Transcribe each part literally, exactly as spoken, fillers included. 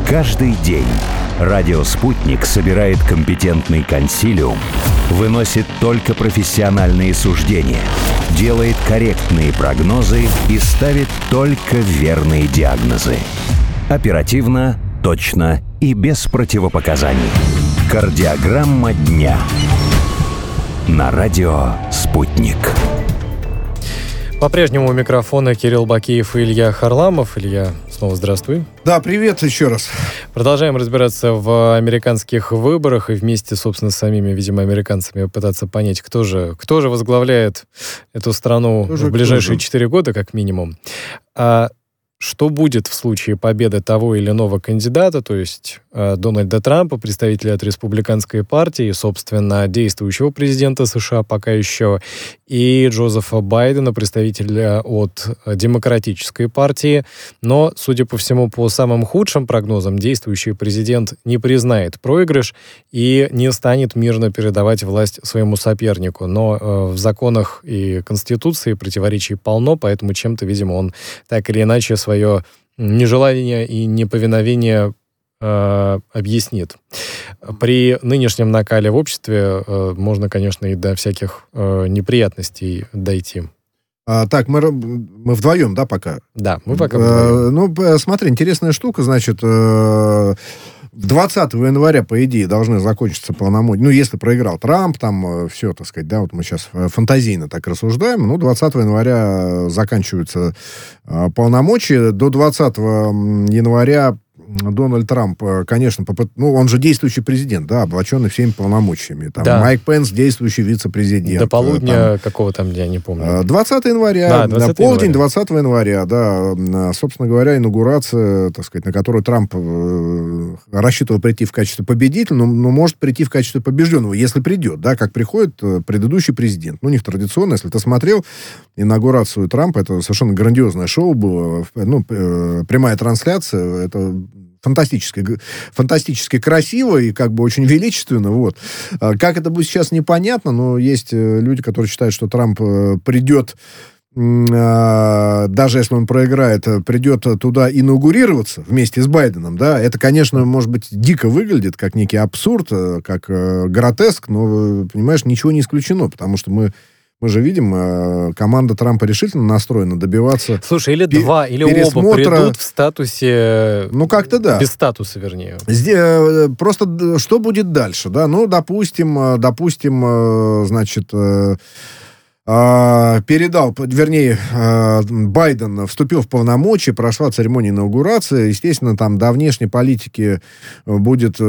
Каждый день радио «Спутник» собирает компетентный консилиум, выносит только профессиональные суждения, делает корректные прогнозы и ставит только верные диагнозы. Оперативно, точно и без противопоказаний. Кардиограмма дня. На радио «Спутник». По-прежнему у микрофона Кирилл Бакиев и Илья Харламов. Илья, снова здравствуй. Да, привет еще раз. Продолжаем разбираться в американских выборах и вместе, собственно, с самими, видимо, американцами пытаться понять, кто же, кто же возглавляет эту страну Тоже в ближайшие четыре года, как минимум. А что будет в случае победы того или иного кандидата, то есть э, Дональда Трампа, представителя от республиканской партии, собственно, действующего президента США пока еще, и Джозефа Байдена, представителя от демократической партии. Но, судя по всему, по самым худшим прогнозам, действующий президент не признает проигрыш и не станет мирно передавать власть своему сопернику. Но э, в законах и Конституции противоречий полно, поэтому чем-то, видимо, он так или иначе свое нежелание и неповиновение э, объяснит. При нынешнем накале в обществе э, можно, конечно, и до всяких э, неприятностей дойти. А, так, мы, мы вдвоем, да, пока? Да, мы пока вдвоем. А, ну, смотри, интересная штука, значит, э, двадцатого января, по идее, должны закончиться полномочия. Ну, если проиграл Трамп, там все, так сказать, да, вот мы сейчас фантазийно так рассуждаем. Ну, двадцатого января заканчиваются э, полномочия. До двадцатого января Дональд Трамп, конечно, попыт... ну, он же действующий президент, да, облаченный всеми полномочиями. Там, да. Майк Пенс, действующий вице-президент. До полудня там, какого там, я не помню. двадцатого января, да, двадцатого полдень января. двадцатого января, да, собственно говоря, инаугурация, так сказать, на которую Трамп рассчитывал прийти в качестве победителя, но, но может прийти в качестве побежденного, если придет, да, как приходит предыдущий президент. Ну, у них традиционно, если ты смотрел инаугурацию Трампа, это совершенно грандиозное шоу было, ну, прямая трансляция, это фантастически, фантастически красиво и как бы очень величественно, вот. Как это будет сейчас, непонятно, но есть люди, которые считают, что Трамп придет, даже если он проиграет, придет туда инаугурироваться вместе с Байденом, да, это, конечно, может быть, дико выглядит, как некий абсурд, как гротеск, но, понимаешь, ничего не исключено, потому что мы Мы же видим, команда Трампа решительно настроена добиваться... Слушай, или пе- два, или пересмотра... оба придут в статусе... Ну, как-то да. Без статуса, вернее. Здесь, просто что будет дальше, да? Ну, допустим, допустим, значит... передал, вернее, Байден вступил в полномочия, прошла церемония инаугурации. Естественно, там до внешней политики будет...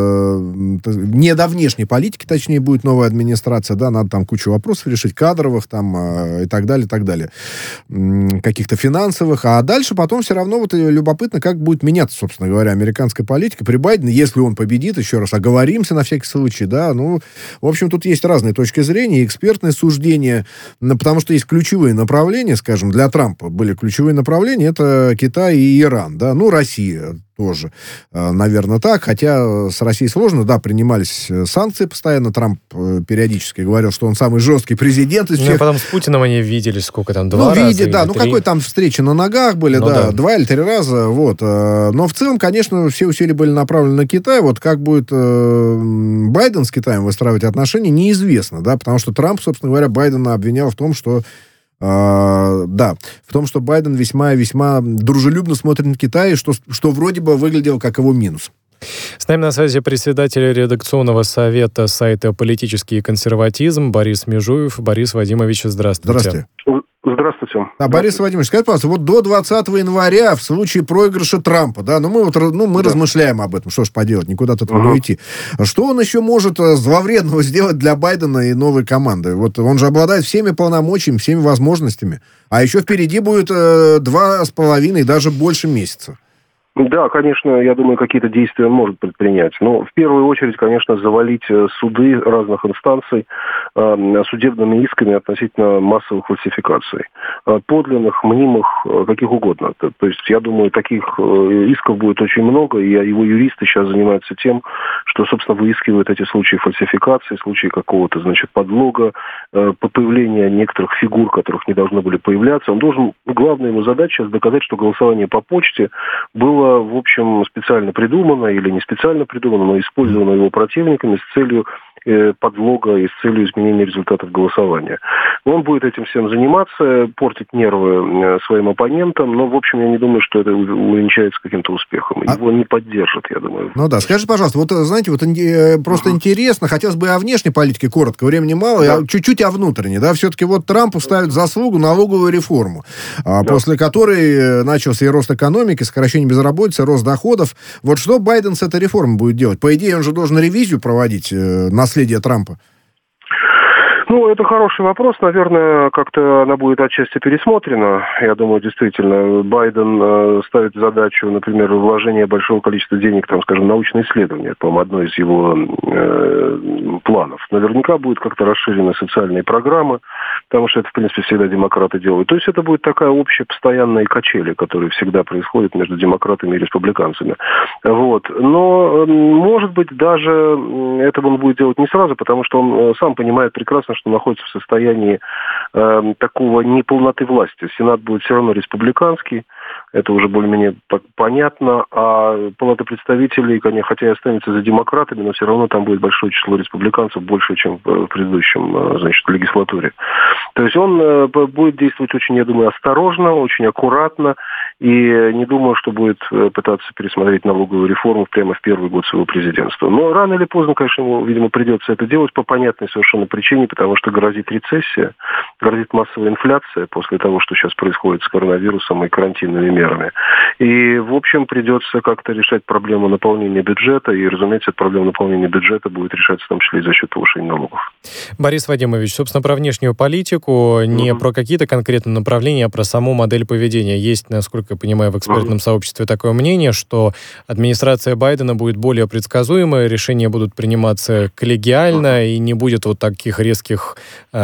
Не до внешней политики, точнее, будет новая администрация, да, надо там кучу вопросов решить, кадровых там и так далее, и так далее. Каких-то финансовых. А дальше потом все равно вот любопытно, как будет меняться, собственно говоря, американская политика при Байдене, если он победит, еще раз оговоримся на всякий случай, да, ну, в общем, тут есть разные точки зрения, экспертные суждения, потому что есть ключевые направления, скажем, для Трампа были ключевые направления, это Китай и Иран, да, ну, Россия тоже, наверное, так, хотя с Россией сложно, да, принимались санкции постоянно, Трамп периодически говорил, что он самый жесткий президент из всех. Ну, потом с Путиным они виделись, сколько там, два ну, раза виде, да, ну, три. какой там встречи на ногах были, ну, да, да, два или три раза, вот, но в целом, конечно, все усилия были направлены на Китай, вот как будет э, Байден с Китаем выстраивать отношения, неизвестно, да, потому что Трамп, собственно говоря, Байдена обвинял в том, что Uh, да, в том, что Байден весьма-весьма дружелюбно смотрит на Китай, что, что вроде бы выглядело как его минус. С нами на связи председатель редакционного совета сайта «Политический консерватизм» Борис Межуев. Борис Вадимович, здравствуйте. Здравствуйте. Здравствуйте. А, Борис Владимирович, скажите, пожалуйста, вот до двадцатого января в случае проигрыша Трампа, да, ну мы вот, ну мы да. размышляем об этом, что ж поделать, никуда от этого не уйти. Что он еще может зловредного сделать для Байдена и новой команды? Вот он же обладает всеми полномочиями, всеми возможностями, а еще впереди будет э, два с половиной, даже больше месяца. Да, конечно, я думаю, какие-то действия он может предпринять. Но в первую очередь, конечно, завалить суды разных инстанций э, судебными исками относительно массовых фальсификаций. Э, подлинных, мнимых, э, каких угодно. То, то есть, я думаю, таких э, исков будет очень много, и его юристы сейчас занимаются тем, что, собственно, выискивают эти случаи фальсификации, случаи какого-то, значит, подлога, э, появления некоторых фигур, которых не должны были появляться. Он должен, главная его задача сейчас доказать, что голосование по почте было было, в общем, специально придумано или не специально придумано, но использовано его противниками с целью подлога и с целью изменения результатов голосования. Он будет этим всем заниматься, портить нервы своим оппонентам, но, в общем, я не думаю, что это увенчается каким-то успехом. Его а... не поддержат, я думаю. Ну да, скажите, пожалуйста, вот, знаете, вот просто uh-huh. интересно, хотелось бы о внешней политике коротко, времени мало, да. а чуть-чуть о внутренней, да, все-таки вот Трампу ставят заслугу налоговую реформу, да. после которой начался и рост экономики, сокращение безработицы, рост доходов. Вот что Байден с этой реформой будет делать? По идее, он же должен ревизию проводить на наследие Трампа? Ну, это хороший вопрос. Наверное, как-то она будет отчасти пересмотрена. Я думаю, действительно, Байден э, ставит задачу, например, вложения большого количества денег, там, скажем, научные исследования. Это, по-моему, одно из его э, планов. Наверняка будут как-то расширены социальные программы, потому что это, в принципе, всегда демократы делают. То есть это будет такая общая постоянная качели, которая всегда происходит между демократами и республиканцами. Вот. Но, может быть, даже это он будет делать не сразу, потому что он сам понимает прекрасно, что находится в состоянии э, такого неполноты власти. Сенат будет все равно республиканский, это уже более-менее понятно, а Палата представителей, конечно, хотя и останется за демократами, но все равно там будет большое число республиканцев, больше, чем в предыдущем, значит, легислатуре. То есть он э, будет действовать очень, я думаю, осторожно, очень аккуратно, и не думаю, что будет пытаться пересмотреть налоговую реформу прямо в первый год своего президентства. Но рано или поздно, конечно, ему, видимо, придется это делать по понятной совершенно причине, потому что грозит рецессия, грозит массовая инфляция после того, что сейчас происходит с коронавирусом и карантинными мерами. И, в общем, придется как-то решать проблему наполнения бюджета, и, разумеется, эта проблема наполнения бюджета будет решаться в том числе и за счет повышения налогов. Борис Вадимович, собственно, про внешнюю политику, не mm-hmm. про какие-то конкретные направления, а про саму модель поведения. Есть, насколько я понимаю, в экспертном mm-hmm. сообществе такое мнение, что администрация Байдена будет более предсказуемой, решения будут приниматься коллегиально, mm-hmm. и не будет вот таких резких,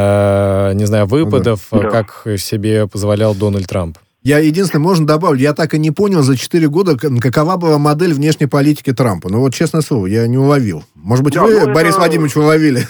э, не знаю, выпадов, mm-hmm. как себе позволял Дональд Трамп. Я единственное, можно добавить, я так и не понял за четыре года, какова была модель внешней политики Трампа. Ну вот, честное слово, я не уловил. Может быть, да, вы, ну, Борис это... Владимирович, уловили?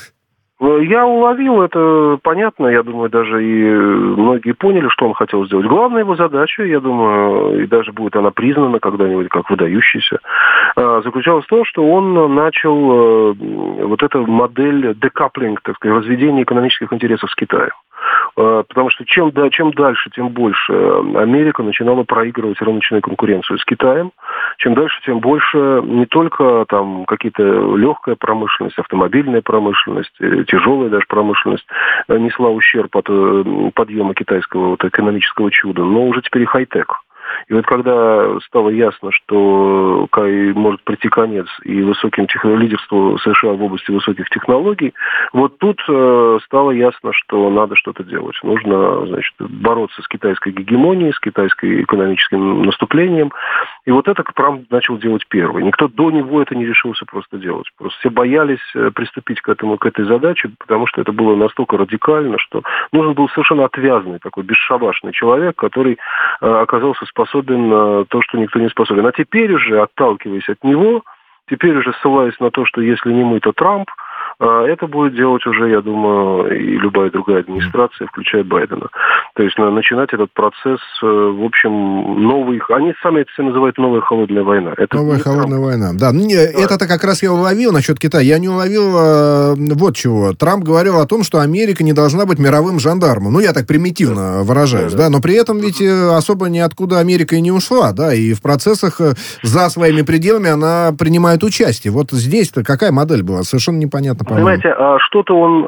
Я уловил, это понятно, я думаю, даже и многие поняли, что он хотел сделать. Главная его задача, я думаю, и даже будет она признана когда-нибудь как выдающаяся, заключалась в том, что он начал вот эту модель декаплинг, так сказать, разведения экономических интересов с Китаем. Потому что чем, да, чем дальше, тем больше Америка начинала проигрывать рыночную конкуренцию с Китаем. Чем дальше, тем больше не только там какие-то легкая промышленность, автомобильная промышленность, тяжелая даже промышленность несла ущерб от подъема китайского вот, экономического чуда, но уже теперь и хай-тек. И вот когда стало ясно, что может прийти конец и высоким тех... лидерству США в области высоких технологий, вот тут э, стало ясно, что надо что-то делать. Нужно, значит, бороться с китайской гегемонией, с китайским экономическим наступлением. И вот это Трамп начал делать первый. Никто до него это не решился просто делать. Просто все боялись приступить к этому, к этой задаче, потому что это было настолько радикально, что нужен был совершенно отвязный, такой бесшабашный человек, который э, оказался способен на то, что никто не способен. А теперь уже, отталкиваясь от него, теперь уже ссылаясь на то, что если не мы, то Трамп, это будет делать уже, я думаю, и любая другая администрация, включая Байдена. То есть начинать этот процесс, в общем, новый... Они сами это все называют «новая холодная война». Это новая холодная Трамп. война, да. Ну, да. Это-то как раз я уловил насчет Китая. Я не уловил э, вот чего. Трамп говорил о том, что Америка не должна быть мировым жандармом. Ну, я так примитивно да. выражаюсь, да, да. Но при этом ведь особо ниоткуда Америка и не ушла, да, и в процессах за своими пределами она принимает участие. Вот здесь-то какая модель была? Совершенно непонятно. Понимаете, а что-то он,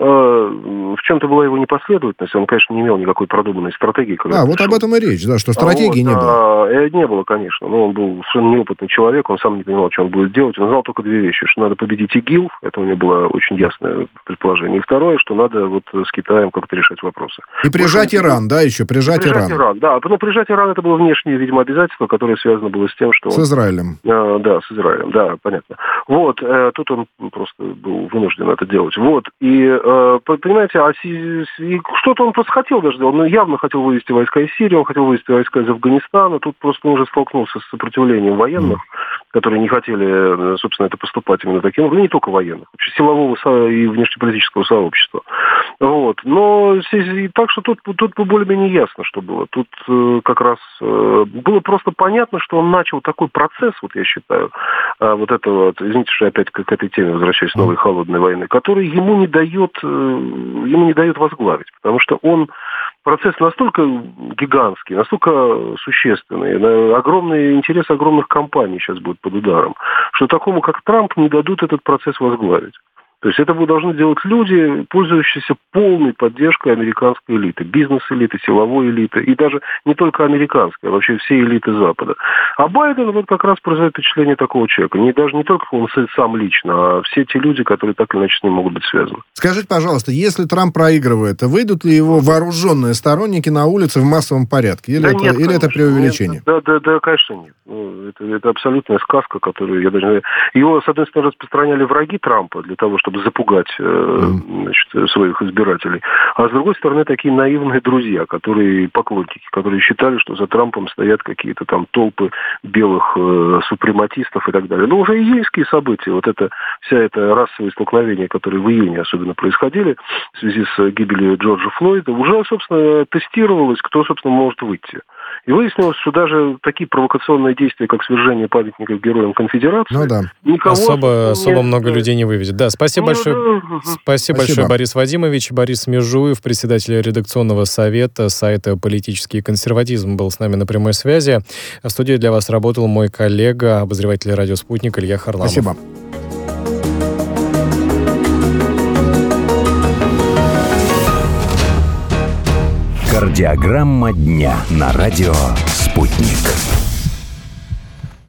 э, в чем-то была его непоследовательность, он, конечно, не имел никакой продуманной стратегии. Да, вот об этом и речь, да, что стратегии а вот, не было. А, не было, конечно, но он был совершенно неопытный человек, он сам не понимал, что он будет делать, он знал только две вещи, что надо победить ИГИЛ, это у него было очень ясное предположение, и второе, что надо вот с Китаем как-то решать вопросы. И прижать Потому, Иран, да, еще, прижать, прижать Иран. Иран. Да, но прижать Иран это было внешнее, видимо, обязательство, которое связано было с тем, что... С он, Израилем. А, да, с Израилем, да, понятно. Вот, э, тут он просто был вынужден это делать. Вот, и, э, понимаете, а си, си, что-то он просто хотел даже делать. Он явно хотел вывести войска из Сирии, он хотел вывести войска из Афганистана. Тут просто он уже столкнулся с сопротивлением военных, mm. которые не хотели, собственно, это поступать именно таким, ну, не только военных, вообще силового и внешнеполитического сообщества. Вот. Но так что тут, тут более-менее ясно, что было. Тут э, как раз э, было просто понятно, что он начал такой процесс, вот я считаю, э, вот этого, извините, что я опять к, к этой теме возвращаюсь, новой холодной войны, который ему не дает, э, ему не дает возглавить, потому что он процесс настолько гигантский, настолько существенный, огромный интерес огромных компаний сейчас будет под ударом, что такому, как Трамп, не дадут этот процесс возглавить. То есть это должны делать люди, пользующиеся полной поддержкой американской элиты, бизнес-элиты, силовой элиты, и даже не только американской, а вообще все элиты Запада. А Байден вот как раз производит впечатление такого человека. Не, даже не только он сам лично, а все те люди, которые так или иначе с ним могут быть связаны. Скажите, пожалуйста, если Трамп проигрывает, выйдут ли его вооруженные сторонники на улице в массовом порядке? Или, да это, нет, или это преувеличение? Нет, да, да, да, конечно, нет. Ну, это, это абсолютная сказка, которую я даже... Его, с одной стороны, распространяли враги Трампа для того, чтобы запугать mm. значит, своих избирателей. А с другой стороны, такие наивные друзья, которые поклонники, которые считали, что за Трампом стоят какие-то там толпы белых э, супрематистов и так далее. Но уже июльские события, вот это, вся эта расовые столкновения, которые в июне особенно происходили в связи с гибелью Джорджа Флойда, уже, собственно, тестировалось, кто, собственно, может выйти. И выяснилось, что даже такие провокационные действия, как свержение памятников героям Конфедерации, ну, да. никого... Особо, не... особо много людей не выведет. Да, спасибо, ну, большое, да. спасибо, спасибо большое, Борис Вадимович. Борис Межуев, председатель редакционного совета сайта «Политический консерватизм», был с нами на прямой связи. В студии для вас работал мой коллега, обозреватель «Радио Спутник» Илья Харламов. Спасибо. Кардиограмма дня на радио «Спутник».